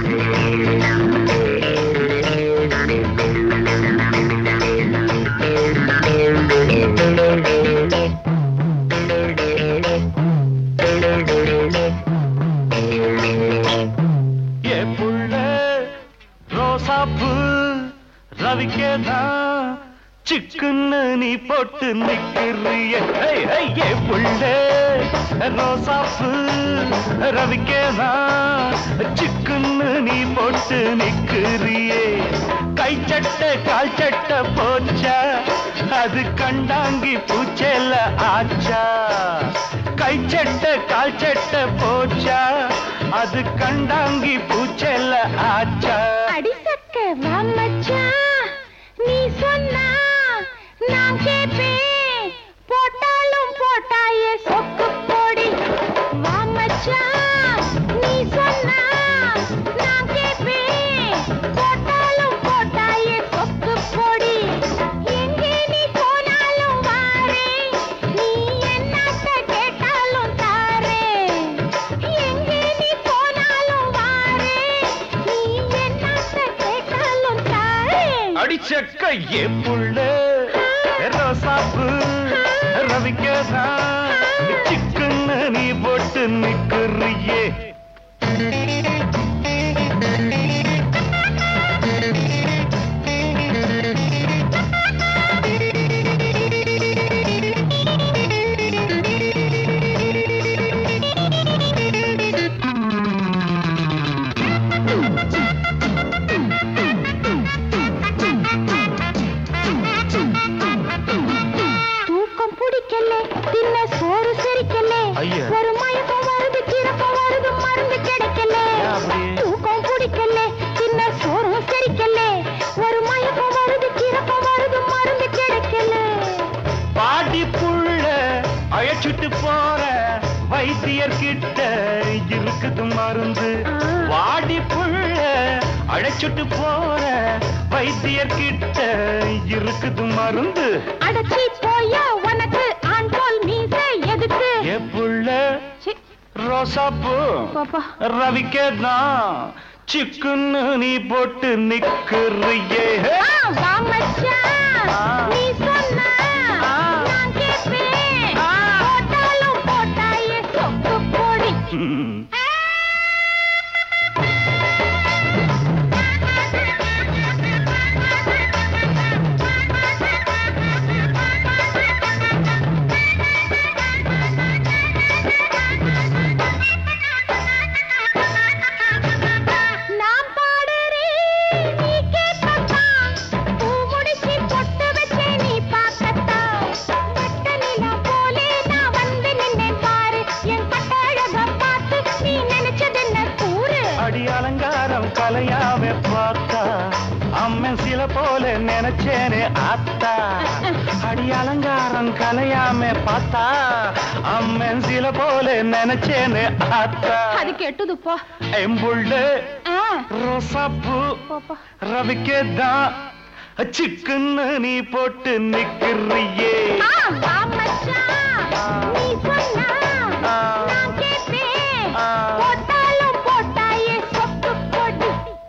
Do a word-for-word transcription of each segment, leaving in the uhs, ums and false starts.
ரவிக்கேதான் சிக்குன்னு நீ போட்டு நிக்கிறியே புள்ளே ரோசாப்பு ரவிக்கேதான் சிக்குன்னு நீ போட்டு நிக்கிறியே கை சட்டை கால் சட்டை போச்சா அது கண்டாங்கி பூச்சேல ஆச்சா கை சட்டை கால் சட்டை போச்சா அது கண்டாங்கி பூச்சேல ஆச்சா அடிசக்க வாமச்சா நீ சொன்னா நான் கேப்பேன் போட்டாலும் போட்டாயே சொக்கு போடி வாமச்சா நீ சொன்னா நான் கேப்பேன் போட்டாலும் போட்டாயே சொக்கு போடி எங்கே நீ போனாலும் வாரே நீ என்னத்த கேட்டாலும் தாரே எங்கே நீ போனாலும் வாரே நீ என்னத்த கேட்டாலும் தாரே அடிச்சக்க ஏ புள்ள ரோசாப்பு ரவிக்கேதான் சிக்குன்னு நீ போட்டு நிக்கிறியே ஒரு மயக்கம் வருது கிழக்கம் வருது மருந்து கிடைக்கல தூக்கம் பிடிக்கல சின்ன சோறும் சரிக்கல ஒரு மயக்கம் வருது கிழக்கம் வருது மருந்து கிடைக்கல பாடி புள்ள அழைச்சிட்டு போற வைத்தியர் கிட்ட இருக்குது மருந்து வாடி புள்ள அழைச்சிட்டு போற வைத்தியர் கிட்ட இருக்குது மருந்து அடச்சி போயா உனக்கு ஆண் போல் மீசை எதுக்கு ஏ புள்ள ரோசாப்பு ரவிக்கேதான் சிக்குன்னு நீ போட்டு நிக்கிறியே வாமச்சா நீ சொன்னா நான் கேப்பேன் போட்டாலும் போட்டாயே சொக்கு போடி அலங்காரம் கலையாவே பார்த்தா அம்மன் சில போல நினைச்சேனே ஆத்தா அடி அலங்காரம் கலையாம பார்த்தா அம்மன் சில போல நினைச்சேனே ஆத்தா அது கெட்டது போ எம்புள்ள ரோசாப்பு ரவிக்கேதான் சிக்குன்னு நீ போட்டு நிக்கிறியே நீ சொன்னா நான் கேப்பேன் போட்டாலும் போட்டாயே சொக்கு போடி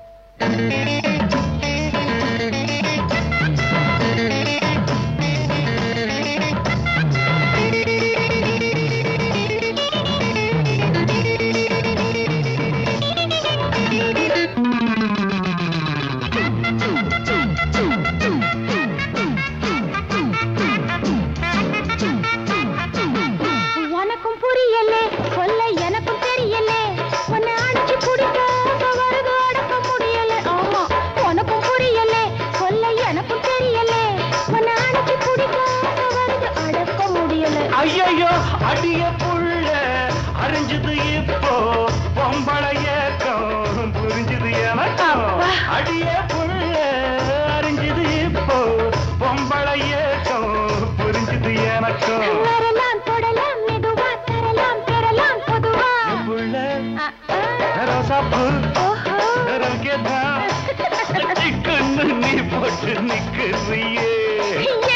உனக்கும் புரியலே சொல்ல எனக்கும் தெரியலே உன்னை அடிச்சு குடிக்க வருது அடக்க முடியல ஆமா உனக்கும் புரியலே சொல்ல எனக்கும் தெரியலே உன்னை அடிச்சு குடிக்க வருது அடக்க முடியல ஐயோ அடிய புள்ள அறிஞ்சது இப்போ பொம்பளை ஏக்கம் புரிஞ்சது எனக்கும் அடிய புள்ள அறிஞ்சது இப்போ பொம்பளை ஏக்கம் புரிஞ்சது எனக்கும் வரலாம் தொடலாம் மெதுவா தரலாம் பெறலாம் பொதுவா புள்ள ரோசாப்பு ரவிக்கேதான் சிக்குன்னு நீ போட்டு நிக்கிறியே